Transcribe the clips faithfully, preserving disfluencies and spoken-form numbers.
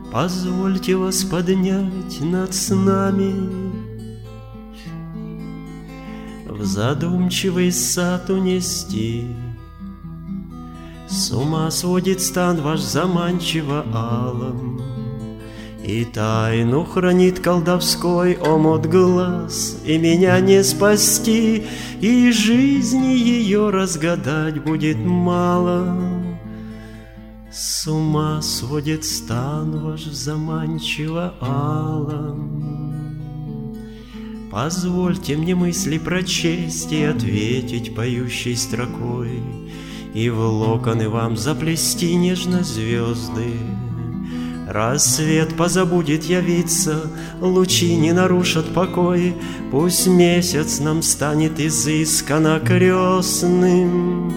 Позвольте вас поднять над снами в задумчивый сад унести. С ума сводит стан ваш заманчиво алым, и тайну хранит колдовской омут глаз, и меня не спасти, и жизни ее разгадать будет мало. С ума сводит стан ваш заманчиво алым. Позвольте мне мысли прочесть и ответить поющей строкой, и в локоны вам заплести нежно звезды. Рассвет позабудет явиться, лучи не нарушат покой, пусть месяц нам станет изысканно крестным.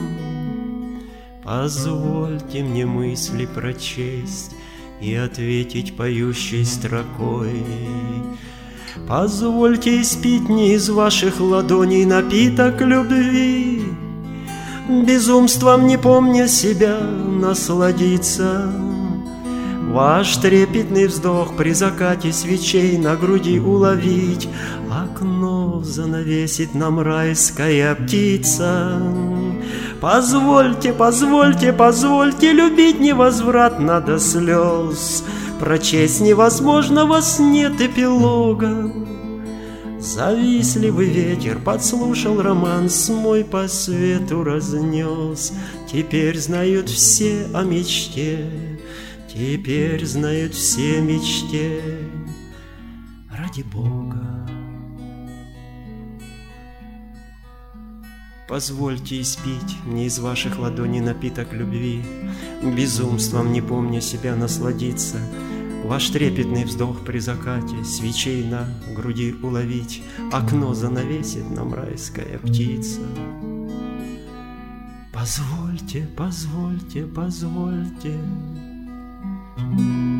Позвольте мне мысли прочесть и ответить поющей строкой. Позвольте испить не из ваших ладоней напиток любви, безумством не помня себя насладиться. Ваш трепетный вздох при закате свечей на груди уловить, окно занавесит нам райская птица. Позвольте, позвольте, позвольте любить невозвратно до слез, прочесть невозможно, вас нет эпилога. Завистливый ветер подслушал романс мой, по свету разнес. Теперь знают все о мечте, теперь знают все о мечте. Ради Бога, позвольте испить мне из ваших ладоней напиток любви, безумством не помня себя насладиться. Ваш трепетный вздох при закате свечей на груди уловить, окно занавесит нам райская птица. Позвольте, позвольте, позвольте.